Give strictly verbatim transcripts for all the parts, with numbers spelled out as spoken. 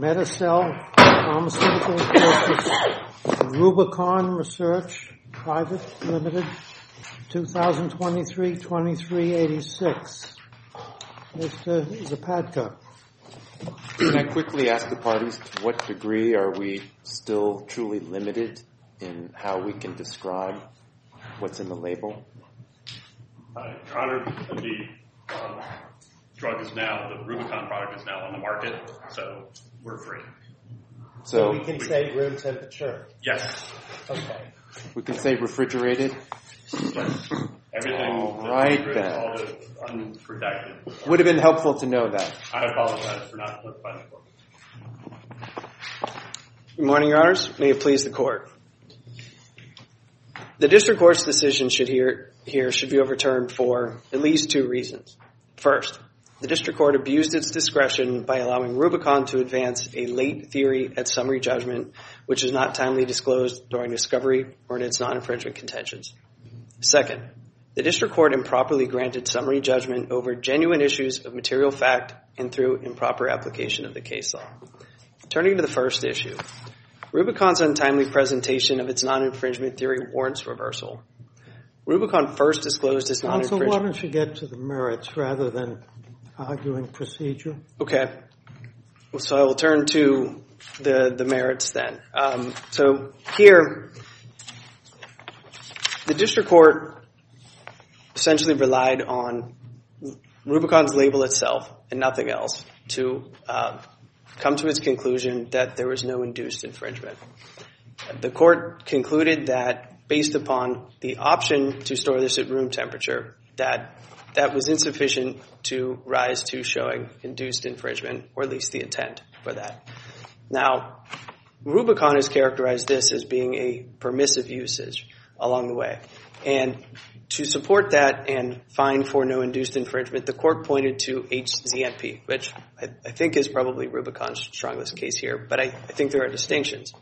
Medicel Pharmaceuticals versus Rubicon Research Private Limited, twenty twenty-three twenty-three eighty-six. Mister Zapadka. Can I quickly ask the parties, to what degree are we still truly limited in how we can describe what's in the label? Uh, Your Honor, the um, drug is now, the Rubicon product is now on the market, so we're free. So, so we can we, say room temperature? Yes. Okay. We can say refrigerated? Yes. Everything. All right, then. All the unprotected. Would have been helpful to know that. I apologize for not notifying the court. Good morning, Your Honors. May it please the Court. The District Court's decision should hear, here should be overturned for at least two reasons. First, the District Court abused its discretion by allowing Rubicon to advance a late theory at summary judgment, which is not timely disclosed during discovery or in its non-infringement contentions. Second, the District Court improperly granted summary judgment over genuine issues of material fact and through improper application of the case law. Turning to the first issue, Rubicon's untimely presentation of its non-infringement theory warrants reversal. Rubicon first disclosed its non-infringement... Counsel, why don't you get to the merits rather than arguing procedure? Okay. So I will turn to the, the merits then. Um, so here, the District Court essentially relied on Rubicon's label itself and nothing else to uh, come to its conclusion that there was no induced infringement. The court concluded that based upon the option to store this at room temperature, that that was insufficient to rise to showing induced infringement, or at least the intent for that. Now, Rubicon has characterized this as being a permissive usage along the way. And to support that and find for no induced infringement, the court pointed to H Z N P, which I, I think is probably Rubicon's strongest case here, but I, I think there are distinctions.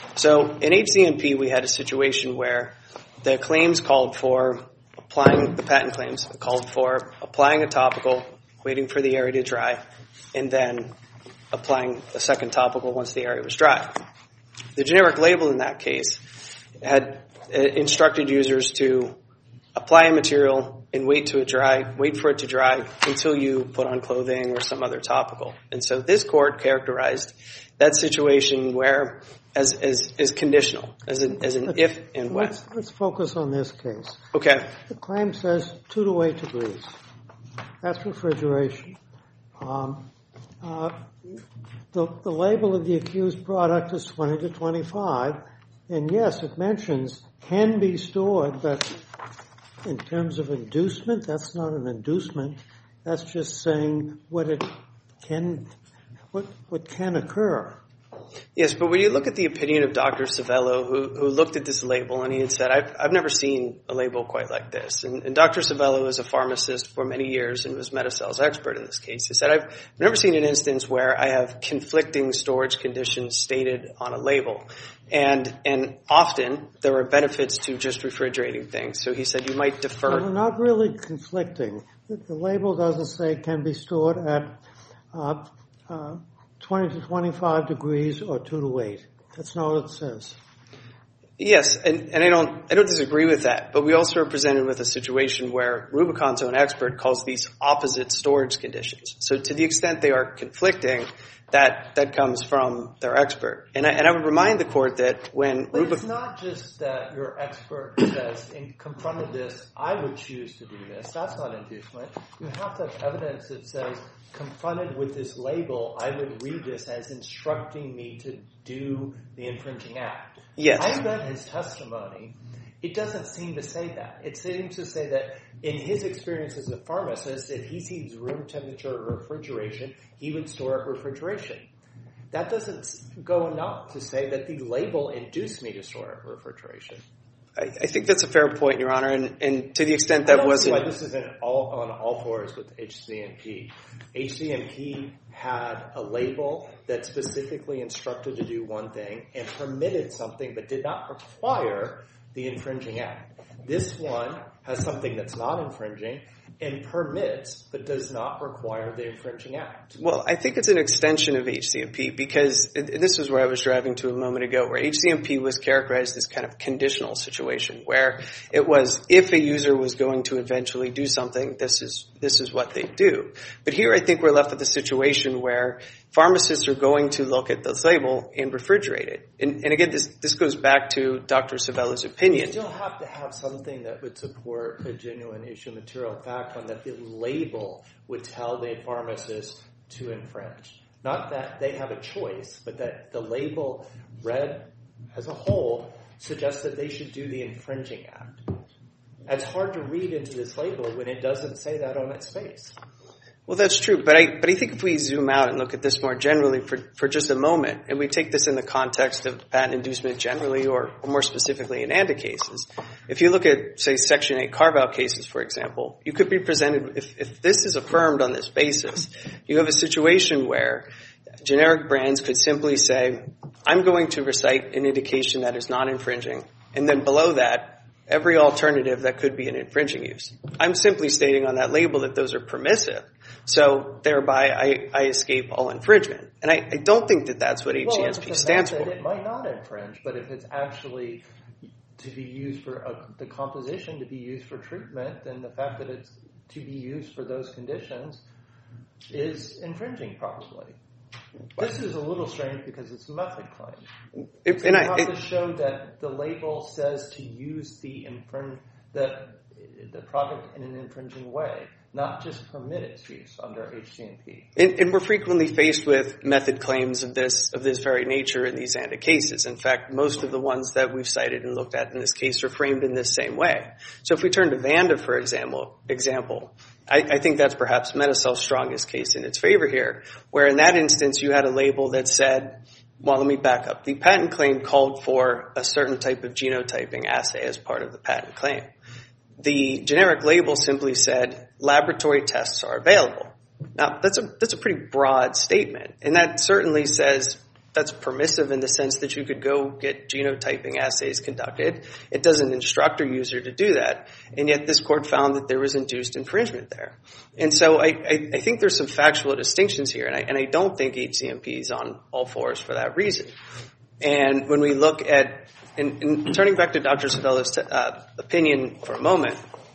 So in H Z N P, we had a situation where the claims called for applying, the patent claims called for applying a topical, waiting for the area to dry, and then applying a second topical once the area was dry. The generic label in that case had instructed users to apply a material and wait to it dry, wait for it to dry until you put on clothing or some other topical. And so this court characterized that situation where as as, as conditional, as an, as an if and when. Let's, let's focus on this case. Okay. The claim says two to eight degrees. That's refrigeration. Um, uh, the, the label of the accused product is twenty to twenty-five. And yes, it mentions can be stored, but in terms of inducement, that's not an inducement. That's just saying what it can, what what can occur. Yes, but when you look at the opinion of Doctor Savello, who who looked at this label, and he had said, I've, I've never seen a label quite like this. And, and Doctor Savello is a pharmacist for many years and was Medicel's expert in this case. He said, I've never seen an instance where I have conflicting storage conditions stated on a label. And and often there are benefits to just refrigerating things. So he said you might defer. No, not really conflicting. The, the label doesn't say can be stored at uh, uh, twenty to twenty-five degrees or two to eight. That's not what it says. Yes, and, and I don't I don't disagree with that. But we also are presented with a situation where Rubicon's own expert calls these opposite storage conditions. So to the extent they are conflicting, that that comes from their expert. And I, and I would remind the court that when But Rubicon... it's not just that your expert says, in confronted this, I would choose to do this. That's not inducement. You have to have evidence that says, confronted with this label, I would read this as instructing me to do the infringing act. Yes. I read his testimony. It doesn't seem to say that. It seems to say that in his experience as a pharmacist, if he sees room temperature refrigeration, he would store it refrigeration. That doesn't go enough to say that the label induced me to store it refrigeration. I, I think that's a fair point, Your Honor, and, and to the extent that I don't wasn't... see why this isn't all on all fours with H Z N P. H Z N P had a label that specifically instructed to do one thing and permitted something but did not require the infringing act. This one has something that's not infringing and permits but does not require the infringing act. Well, I think it's an extension of H C M P because and this is where I was driving to a moment ago, where H C M P was characterized as kind of conditional situation, where it was if a user was going to eventually do something, this is this is what they do. But here I think we're left with a situation where pharmacists are going to look at this label and refrigerate it. And, and again, this this goes back to Doctor Savella's opinion. You still have to have something that would support a genuine issue material fact on that the label would tell the pharmacist to infringe. Not that they have a choice, but that the label read as a whole suggests that they should do the infringing act. It's hard to read into this label when it doesn't say that on its face. Well, that's true, but I but I think if we zoom out and look at this more generally for, for just a moment, and we take this in the context of patent inducement generally, or, or more specifically in ANDA cases, if you look at, say, Section eight carve-out cases, for example, you could be presented, if, if this is affirmed on this basis, you have a situation where generic brands could simply say, I'm going to recite an indication that is not infringing, and then below that, every alternative that could be an infringing use. I'm simply stating on that label that those are permissive, so thereby I, I escape all infringement. And I, I don't think that that's what H C M P well, stands for. It might not infringe, but if it's actually to be used for a, the composition to be used for treatment, then the fact that it's to be used for those conditions is infringing probably. This is a little strange because it's a method claim. It, so and you I, have it, to show that the label says to use the infring the the product in an infringing way, not just permit its use under H C M P. And, and we're frequently faced with method claims of this of this very nature in these ANDA cases. In fact, most of the ones that we've cited and looked at in this case are framed in this same way. So if we turn to Vanda, for example, example, I, I think that's perhaps Medicell's strongest case in its favor here, where in that instance you had a label that said, well, let me back up. The patent claim called for a certain type of genotyping assay as part of the patent claim. The generic label simply said laboratory tests are available. Now, that's a that's a pretty broad statement, and that certainly says that's permissive in the sense that you could go get genotyping assays conducted. It doesn't instruct a user to do that, and yet this court found that there was induced infringement there. And so I, I, I think there's some factual distinctions here, and I, and I don't think H C M P is on all fours for that reason. And when we look at, and, and turning back to Doctor Savella's uh, opinion for a moment,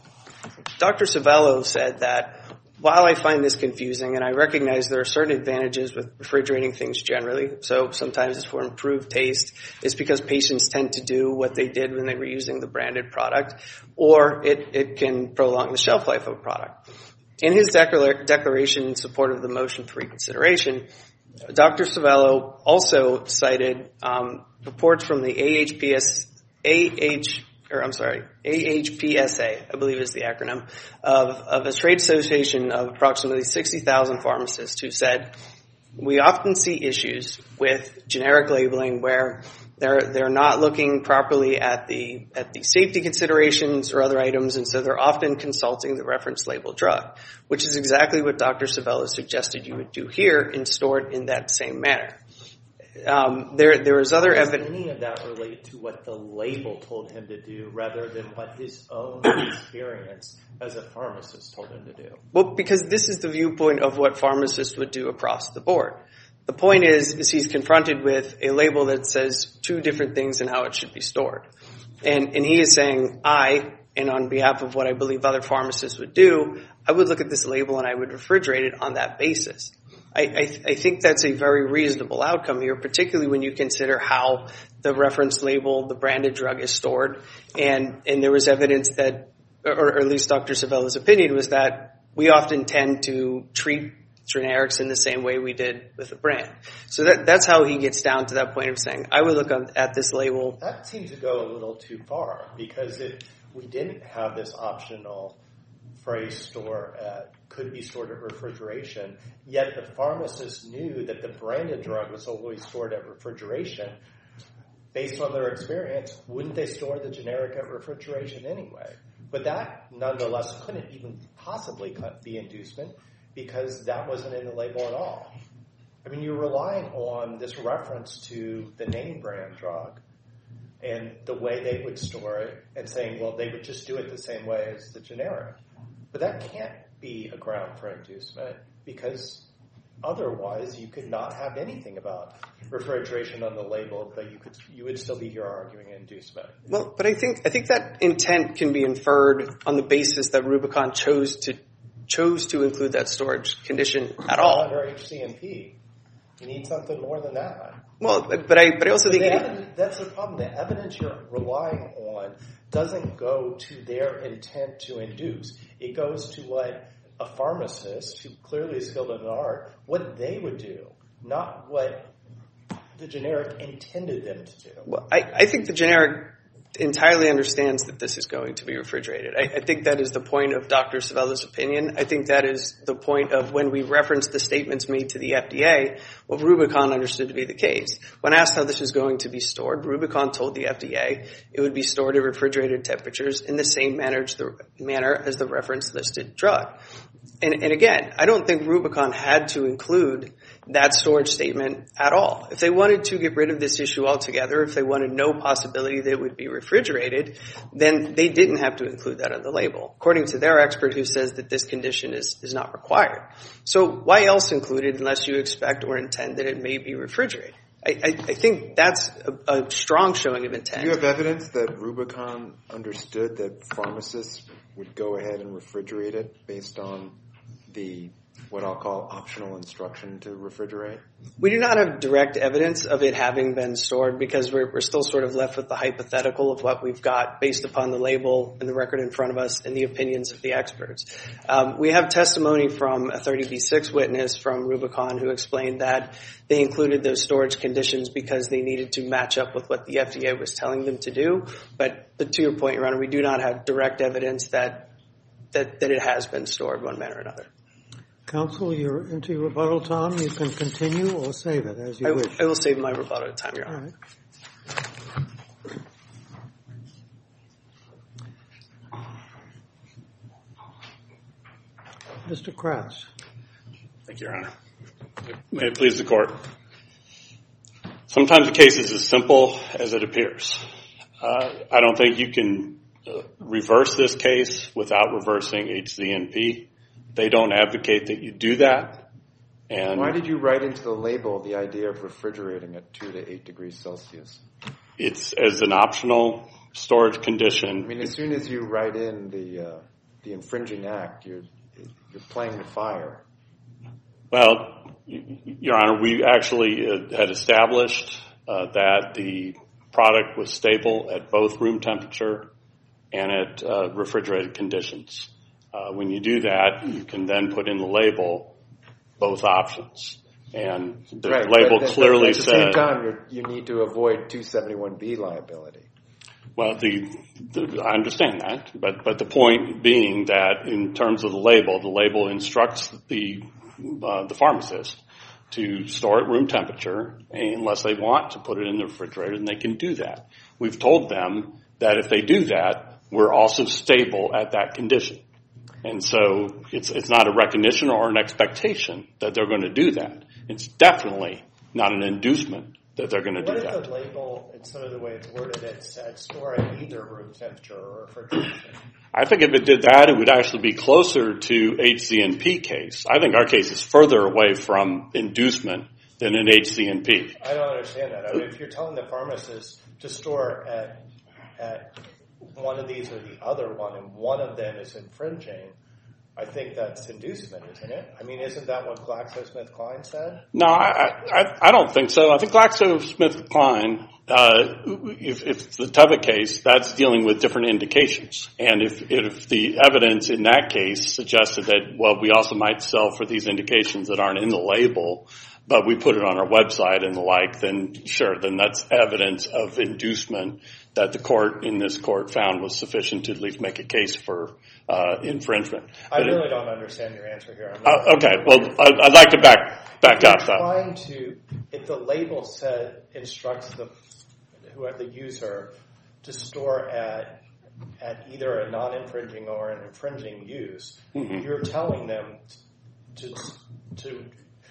Doctor Savello said that while I find this confusing, and I recognize there are certain advantages with refrigerating things generally, so sometimes it's for improved taste, it's because patients tend to do what they did when they were using the branded product, or it, it can prolong the shelf life of a product. In his declara- declaration in support of the motion for reconsideration, Doctor Savello also cited um, reports from the A H P S, A H, or I'm sorry, A H P S A, I believe is the acronym, of, of a trade association of approximately sixty thousand pharmacists who said, we often see issues with generic labeling where they're they're not looking properly at the at the safety considerations or other items, and so they're often consulting the reference label drug, which is exactly what Doctor Savello suggested you would do here and store it in that same manner. Um, there there is other evidence. Does any of that relate to what the label told him to do rather than what his own experience as a pharmacist told him to do? Well, because this is the viewpoint of what pharmacists would do across the board. The point is, is he's confronted with a label that says two different things in how it should be stored. And, and he is saying, I, and on behalf of what I believe other pharmacists would do, I would look at this label and I would refrigerate it on that basis. I, I, I think that's a very reasonable outcome here, particularly when you consider how the reference label, the branded drug, is stored. And, and there was evidence that, or, or at least Doctor Savella's opinion was that we often tend to treat generics in the same way we did with a brand. So that that's how he gets down to that point of saying, I would look at this label. That seems to go a little too far, because if we didn't have this optional phrase store at, could be stored at refrigeration, yet the pharmacist knew that the branded drug was always stored at refrigeration, based on their experience, wouldn't they store the generic at refrigeration anyway? But that nonetheless couldn't even possibly be inducement, because that wasn't in the label at all. I mean, you're relying on this reference to the name brand drug, and the way they would store it and saying, well, they would just do it the same way as the generic. But that can't be a ground for inducement because otherwise you could not have anything about refrigeration on the label, but you could you would still be here arguing inducement. Well, but I think I think that intent can be inferred on the basis that Rubicon chose to chose to include that storage condition at all. Under H C M P, you need something more than that. Well, but, but I but I also But think the evidence, that's the problem. The evidence you're relying on doesn't go to their intent to induce. It goes to what a pharmacist who clearly is skilled in the art, what they would do, not what the generic intended them to do. Well, I, I think the generic entirely understands that this is going to be refrigerated. I, I think that is the point of Doctor Savella's opinion. I think that is the point of when we reference the statements made to the F D A, what Rubicon understood to be the case. When asked how this was going to be stored, Rubicon told the F D A it would be stored at refrigerated temperatures in the same manner as the, manner as the reference listed drug. And, and again, I don't think Rubicon had to include that storage statement at all. If they wanted to get rid of this issue altogether, if they wanted no possibility that it would be refrigerated, then they didn't have to include that on the label, according to their expert who says that this condition is, is not required. So why else include it unless you expect or intend that it may be refrigerated? I, I, I think that's a, a strong showing of intent. Do you have evidence that Rubicon understood that pharmacists would go ahead and refrigerate it based on the what I'll call optional instruction to refrigerate? We do not have direct evidence of it having been stored because we're, we're still sort of left with the hypothetical of what we've got based upon the label and the record in front of us and the opinions of the experts. Um, we have testimony from a thirty B six witness from Rubicon who explained that they included those storage conditions because they needed to match up with what the F D A was telling them to do. But, but to your point, Your Honor, we do not have direct evidence that, that, that it has been stored one manner or another. Counsel, you're into your rebuttal time. You can continue or save it as you I, wish. I will save my rebuttal time, Your Honor. All right. Mister Kratz. Thank you, Your Honor. May it please the Court. Sometimes the case is as simple as it appears. Uh, I don't think you can uh, reverse this case without reversing H C M P. They don't advocate that you do that. And why did you write into the label the idea of refrigerating at two to eight degrees Celsius? It's as an optional storage condition. I mean, as soon as you write in the uh, the infringing act, you're you're playing with fire. Well, Your Honor, we actually uh, had established uh, that the product was stable at both room temperature and at uh, refrigerated conditions. Uh, when you do that, you can then put in the label both options. And the right, label but, clearly but at the said... same time, you're, you need to avoid two seventy-one B liability. Well, the, the, I understand that, but, but the point being that in terms of the label, the label instructs the, uh, the pharmacist to store at room temperature unless they want to put it in the refrigerator, and they can do that. We've told them that if they do that, we're also stable at that condition. And so it's it's not a recognition or an expectation that they're going to do that. It's definitely not an inducement that they're going to do that. What if the label, instead of the way it's worded, it said store at either room temperature or refrigeration? I think if it did that, it would actually be closer to H C M P case. I think our case is further away from inducement than an H C M P. I don't understand that. I mean, if you're telling the pharmacist to store at at one of these or the other one, and one of them is infringing, I think that's inducement, isn't it? I mean, isn't that what GlaxoSmithKline said? No, I, I, I don't think so. I think GlaxoSmithKline, uh, if, if it's the Teva case, that's dealing with different indications. And if, if the evidence in that case suggested that, well, we also might sell for these indications that aren't in the label, but we put it on our website and the like, then sure, then that's evidence of inducement that the court in this court found was sufficient to at least make a case for uh, infringement. I but really it, don't understand your answer here. uh, okay, well, I'd, I'd like to back back You're up. Though. Trying to, if the label said instructs the whoever the user to store at at either a non-infringing or an infringing use, mm-hmm. you're telling them to to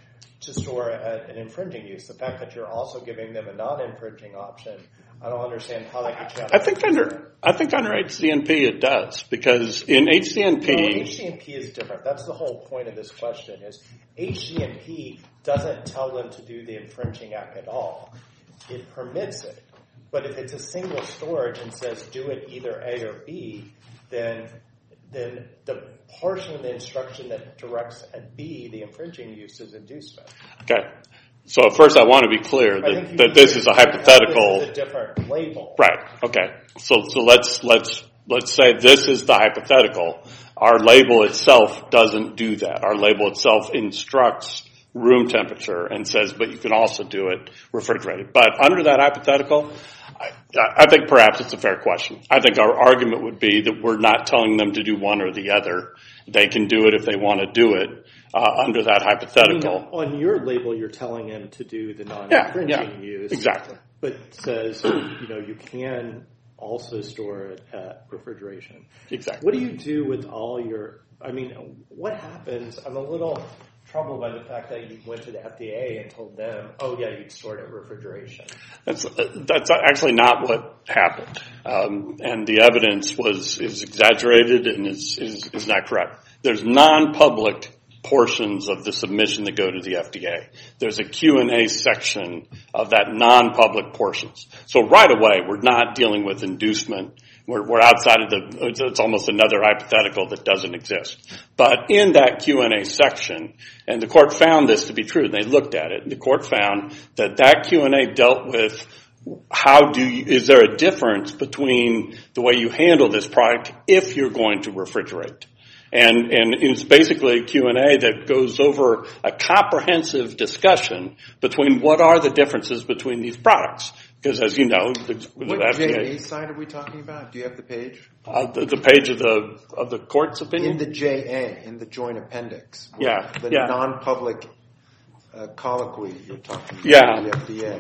to store a, an infringing use. The fact that you're also giving them a non-infringing option, I don't understand how that gets you out of I think under I think under H C N P it does, because in H C N P... No, H C N P is different. That's the whole point of this question, is H C N P doesn't tell them to do the infringing act at all. It permits it. But if it's a single storage and says do it either A or B, then then the portion of the instruction that directs at B, the infringing use, is inducement. Okay. So first I want to be clear that, that this is a hypothetical. This is a different label. Right. Okay. So so let's let's let's say this is the hypothetical. Our label itself doesn't do that. Our label itself instructs room temperature and says, but you can also do it refrigerated. But under that hypothetical, I, I think perhaps it's a fair question. I think our argument would be that we're not telling them to do one or the other. They can do it if they want to do it uh, under that hypothetical. I mean, on your label, you're telling them to do the non-infringing yeah, yeah, use. Exactly. But says, you know, you can also store it at refrigeration. Exactly. What do you do with all your, I mean, what happens? I'm a little troubled by the fact that you went to the F D A and told them, oh yeah, you'd store it at refrigeration. That's that's actually not what happened, um, and the evidence was is exaggerated and is, is is not correct. There's non-public portions of the submission that go to the F D A. There's a Q and A section of that non-public portions. So right away, we're not dealing with inducement. We're, we're outside of the, it's, it's almost another hypothetical that doesn't exist. But in that Q and A section, and the court found this to be true, they looked at it, and the court found that that Q and A dealt with how do you, is there a difference between the way you handle this product if you're going to refrigerate? And, and it's basically a Q and A that goes over a comprehensive discussion between what are the differences between these products. Because as you know, the, what the F D A, J A side are we talking about? Do you have the page? Uh, the, the page of the of the court's opinion? In the J A, in the joint appendix. Yeah, The yeah. non-public uh, colloquy you're talking about. Yeah. The F D A.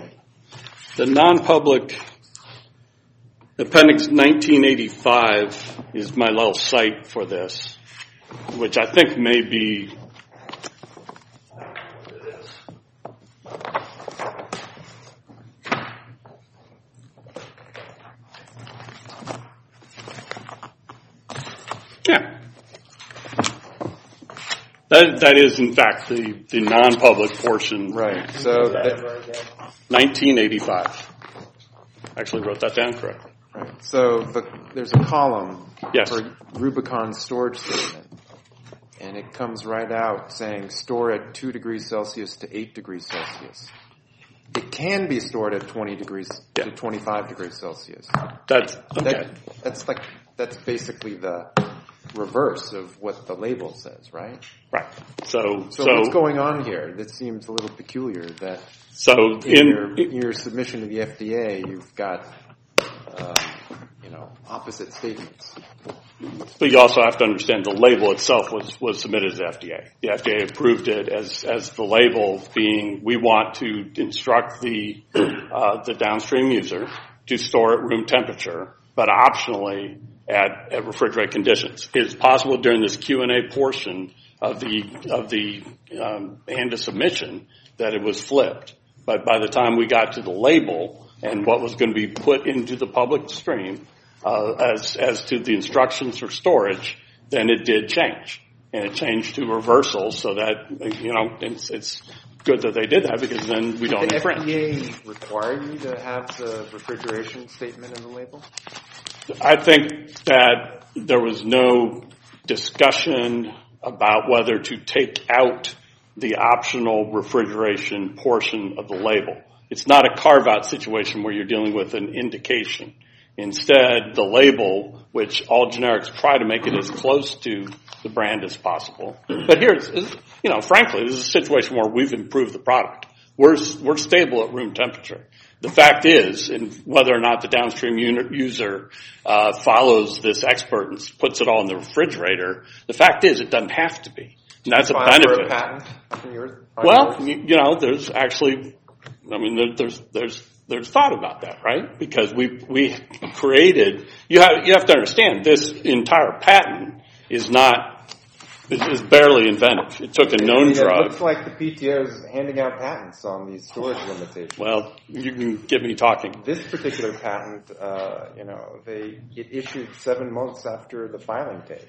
The non-public appendix nineteen eighty-five is my little site for this, which I think may be. Yeah. That, that is, in fact, the, the non-public portion. Right. So the, nineteen eighty-five. Actually wrote that down correctly. right. So the, there's a column Yes. for Rubicon storage statement, and it comes right out saying store at two degrees Celsius to eight degrees Celsius. It can be stored at twenty degrees Yeah. to twenty-five degrees Celsius. That's okay. That, that's like that's basically the reverse of what the label says, right? Right. So, So, so, what's going on here? That seems a little peculiar. That so in, in, your, in your submission to the F D A, you've got um, you know opposite statements. but you also have to understand the label itself was, was submitted to the F D A. The F D A approved it as, as the label being, we want to instruct the, uh, the downstream user to store at room temperature, but optionally at, at refrigerated conditions. It is possible during this Q and A portion of the, of the, um, ANDA submission that it was flipped. But by the time we got to the label and what was going to be put into the public stream, uh, as, as to the instructions for storage, then it did change. And it changed to reversal so that, you know, it's, it's good that they did that because then we don't Did the infringe. F D A require you to have the refrigeration statement in the label? I think that there was no discussion about whether to take out the optional refrigeration portion of the label. It's not a carve-out situation where you're dealing with an indication. Instead, the label, which all generics try to make it as close to the brand as possible. But here, it's, you know, frankly, this is a situation where we've improved the product. We're, we're stable at room temperature. The fact is, and whether or not the downstream user uh, follows this expert and puts it all in the refrigerator, the fact is it doesn't have to be. And that's a File benefit. for a patent on your, on Well, yours? you, you know, there's actually, I mean, there, there's there's there's thought about that, right? Because we we created. You have you have to understand this entire patent is not It's barely inventive. It took a known It drug. looks like the P T O is handing out patents on these storage limitations. Well, you can get me talking. This particular patent, uh, you know, they it issued seven months after the filing date.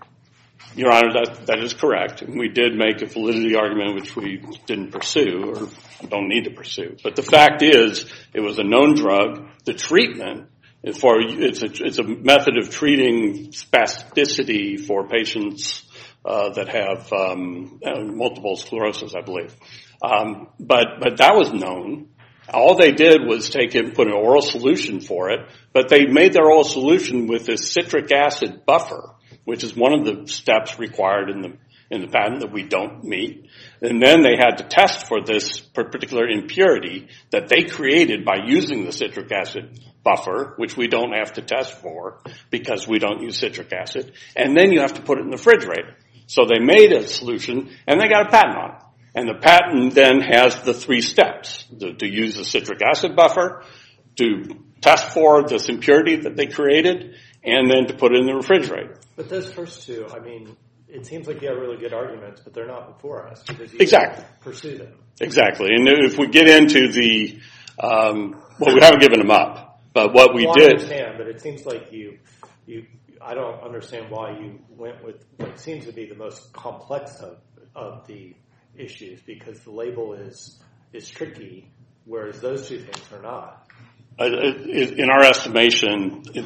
Your Honor, that, that is correct. We did make a validity argument which we didn't pursue or don't need to pursue. But the fact is, it was a known drug. The treatment, for it's a, it's a method of treating spasticity for patients uh, that have um, multiple sclerosis, I believe. Um, but but that was known. All they did was take it and put an oral solution for it, but they made their oral solution with this citric acid buffer, which is one of the steps required in the in the patent that we don't meet. And then they had to test for this particular impurity that they created by using the citric acid buffer, which we don't have to test for because we don't use citric acid. And then you have to put it in the refrigerator. So they made a solution, and they got a patent on it. And the patent then has the three steps, to, to use the citric acid buffer, to test for this impurity that they created, and then to put it in the refrigerator. But those first two, I mean, it seems like you have really good arguments, but they're not before us because you Exactly. pursue them. Exactly. And if we get into the, um, well, we haven't given them up, but what we well, did. I understand, but it seems like you, you, I don't understand why you went with what seems to be the most complex of, of the issues, because the label is is tricky, whereas those two things are not. Uh, in our estimation, it,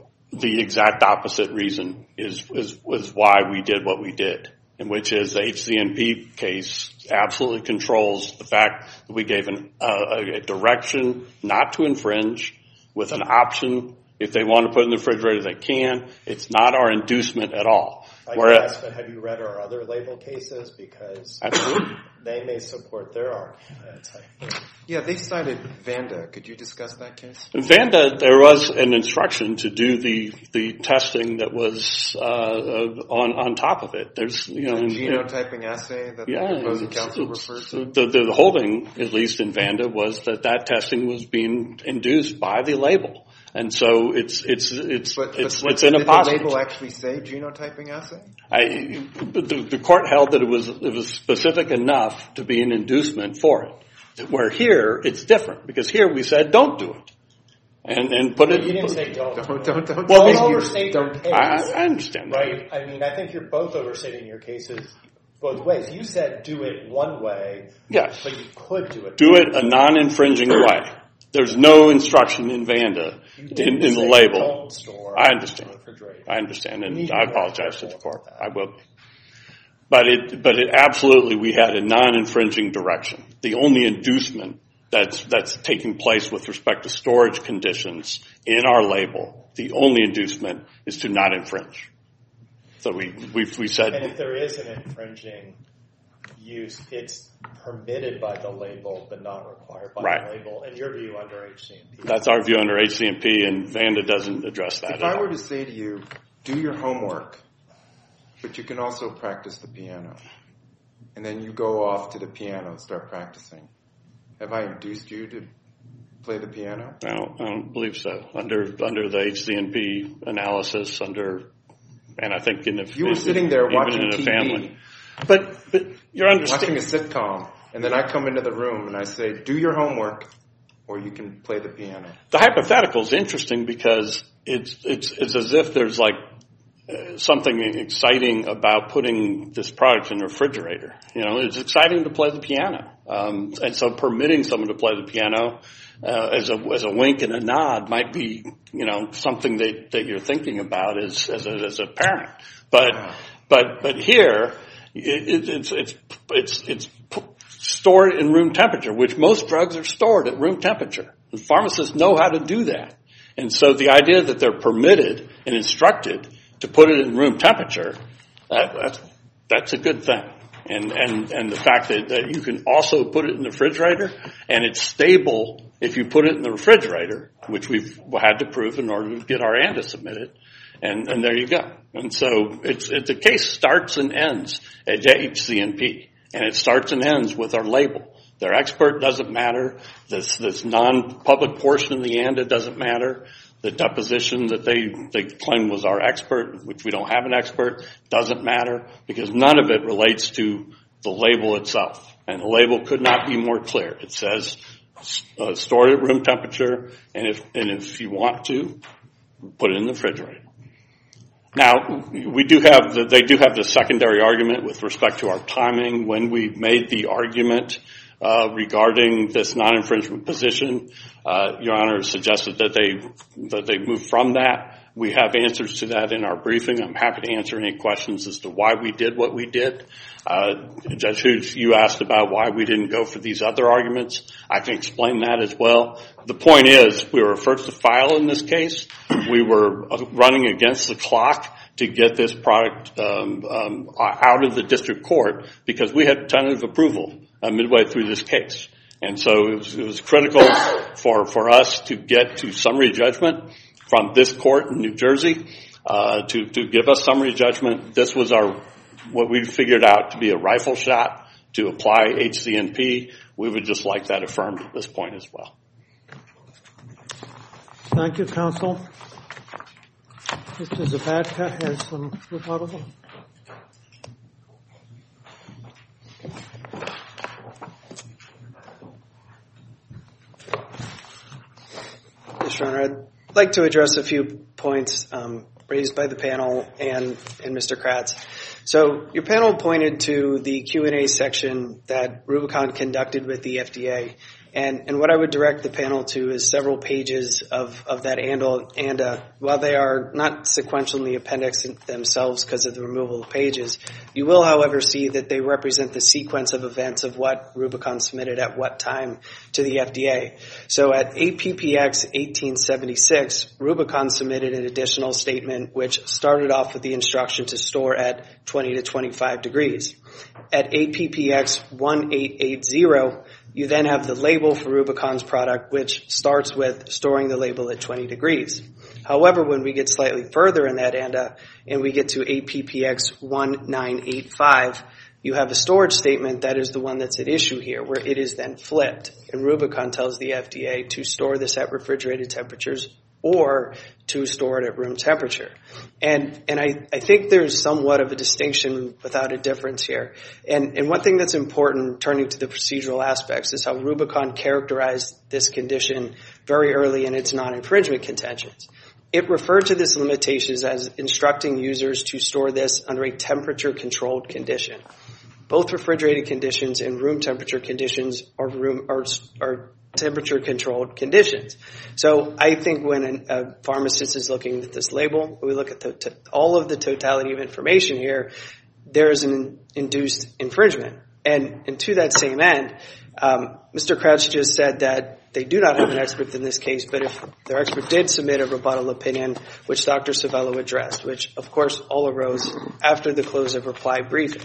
the exact opposite reason is, is was why we did what we did, and which is the H C N P case absolutely controls the fact that we gave an, uh, a direction not to infringe with an option. If they want to put it in the refrigerator, they can. It's not our inducement at all. I Whereas, guess, but have you read our other label cases? Because absolutely. they may support their arguments. Yeah, they cited Vanda. Could you discuss that case? In Vanda, there was an instruction to do the the testing that was uh, on on top of it. There's you know the in, genotyping assay that yeah, the opposing it's, counsel it's, referred to. the, the the holding, at least in Vanda, was that that testing was being induced by the label, and so it's it's it's But, it's, but it's in a did positive. the label actually say genotyping assay? I, the, the court held that it was it was specific enough to be an inducement for it. Where here it's different, because here we said don't do it, and and put But it. you didn't say don't. Don't, don't, don't. Well, Don't we- overstate your case. I, I understand that. Right? I mean, I think you're both overstating your cases both ways. You said do it one way, Yes, but you could do it. do it a non-infringing way. There's no instruction in Vanda You in, didn't in the say label. don't store I understand. refrigerator. I understand, You and need to I be apologize to the careful court. with that. I will. Be. But it, but it absolutely, we had a non-infringing direction. The only inducement that's that's taking place with respect to storage conditions in our label, the only inducement is to not infringe. So we we we said. And if there is an infringing use, it's permitted by the label, but not required by Right. the label. In your view, under H C M P. That's our view under H C M P, and Vanda doesn't address that If at I all. were to say to you, do your homework, but you can also practice the piano, and then you go off to the piano and start practicing, have I induced you to play the piano? I don't, I don't believe so. Under under the H C N P analysis, under, and I think in a You were sitting there even watching in a T V. family. But but you're Watching understanding. a sitcom, and then I come into the room and I say, do your homework, or you can play the piano. The hypothetical is interesting because it's it's it's as if there's like uh, something exciting about putting this product in a refrigerator. You know, it's exciting to play the piano, um, and so permitting someone to play the piano uh, as a as a wink and a nod might be, you know, something that, that you're thinking about as as a, as a parent. But Wow. but but here it, it, it's it's it's it's p- stored in room temperature, which most drugs are stored at room temperature. The pharmacists know how to do that, and so the idea that they're permitted and instructed to put it in room temperature, that, that's that's a good thing. And and and the fact that, that you can also put it in the refrigerator and it's stable if you put it in the refrigerator, which we've had to prove in order to get our ANDA submitted. And, and there you go. And so it's, it, the case starts and ends at H C N P, and it starts and ends with our label. Their expert doesn't matter. This, this non-public portion of the ANDA doesn't matter. The deposition that they, they claim was our expert, which we don't have an expert, doesn't matter because none of it relates to the label itself. And the label could not be more clear. It says uh, store it at room temperature, and if, and if you want to, put it in the refrigerator. Now, we do have the, they do have the secondary argument with respect to our timing. When we made the argument uh, regarding this non-infringement position, uh, Your Honor suggested that they that they move from that. We have answers to that in our briefing. I'm happy to answer any questions as to why we did what we did. Uh, Judge Hughes, you asked about why we didn't go for these other arguments. I can explain that as well. The point is, we were first to file in this case. We were running against the clock to get this product um, um, out of the district court because we had tentative approval uh, midway through this case. And so it was, it was critical for, for us to get to summary judgment from this court in New Jersey uh, to, to give us summary judgment. This was our what we figured out to be a rifle shot to apply H C N P. We would just like that affirmed at this point as well. Thank you, counsel. Mister Zabatka has some rebuttal. Yes, Your Honor. I'd like to address a few points um, raised by the panel and, and Mister Kratz. So your panel pointed to the Q and A section that Rubicon conducted with the F D A. And, and what I would direct the panel to is several pages of, of that A N D A. And uh, while they are not sequential in the appendix themselves because of the removal of pages, you will, however, see that they represent the sequence of events of what Rubicon submitted at what time to the F D A. So at A P P X eighteen seventy-six, Rubicon submitted an additional statement which started off with the instruction to store at twenty to twenty-five degrees. At A P P X eighteen eighty, you then have the label for Rubicon's product, which starts with storing the label at twenty degrees. However, when we get slightly further in that A N D A and we get to A P P X nineteen eighty-five, you have a storage statement that is the one that's at issue here, where it is then flipped. And Rubicon tells the F D A to store this at refrigerated temperatures or to store it at room temperature. And and I, I think there's somewhat of a distinction without a difference here. And, and one thing that's important, turning to the procedural aspects, is how Rubicon characterized this condition very early in its non-infringement contentions. It referred to this limitation as instructing users to store this under a temperature-controlled condition. Both refrigerated conditions and room temperature conditions are room are, are temperature-controlled conditions. So I think when an, a pharmacist is looking at this label, we look at the, to, all of the totality of information here, there is an induced infringement. And, and to that same end, um, Mister Kratz just said that they do not have an expert in this case, but if their expert did submit a rebuttal opinion, which Doctor Civello addressed, which of course all arose after the close of reply briefing.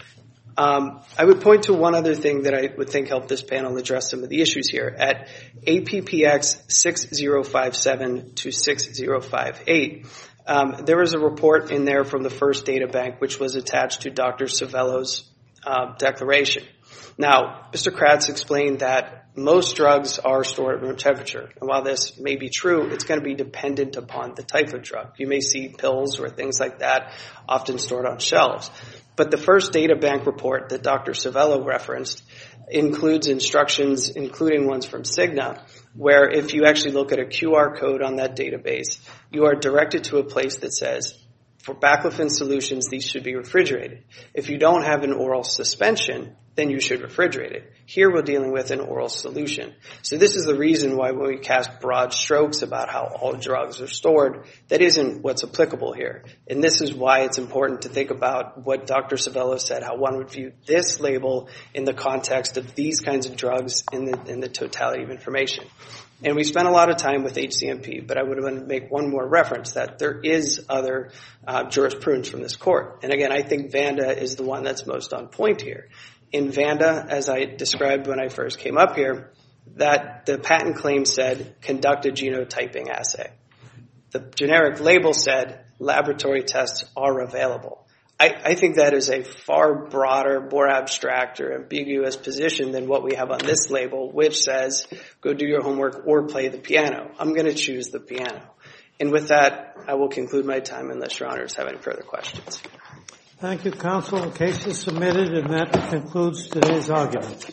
Um, I would point to one other thing that I would think helped this panel address some of the issues here. At A P P X sixty fifty-seven to sixty fifty-eight, um, there was a report in there from the first data bank which was attached to Doctor Civello's uh, declaration. Now, Mister Kratz explained that most drugs are stored at room temperature. And while this may be true, it's going to be dependent upon the type of drug. You may see pills or things like that often stored on shelves. But the first data bank report that Doctor Civello referenced includes instructions, including ones from Cigna, where if you actually look at a Q R code on that database, you are directed to a place that says, for baclofen solutions, these should be refrigerated. If you don't have an oral suspension, then you should refrigerate it. Here we're dealing with an oral solution. So this is the reason why when we cast broad strokes about how all drugs are stored, that isn't what's applicable here. And this is why it's important to think about what Doctor Civello said, how one would view this label in the context of these kinds of drugs in the, in the totality of information. And we spent a lot of time with H C M P, but I would want to make one more reference that there is other uh, jurisprudence from this court. And again, I think Vanda is the one that's most on point here. In Vanda, as I described when I first came up here, that the patent claim said conduct a genotyping assay. The generic label said laboratory tests are available. I, I think that is a far broader, more abstract or ambiguous position than what we have on this label, which says go do your homework or play the piano. I'm going to choose the piano. And with that, I will conclude my time unless Your Honors have any further questions. Thank you, counsel. The case is submitted, and that concludes today's argument.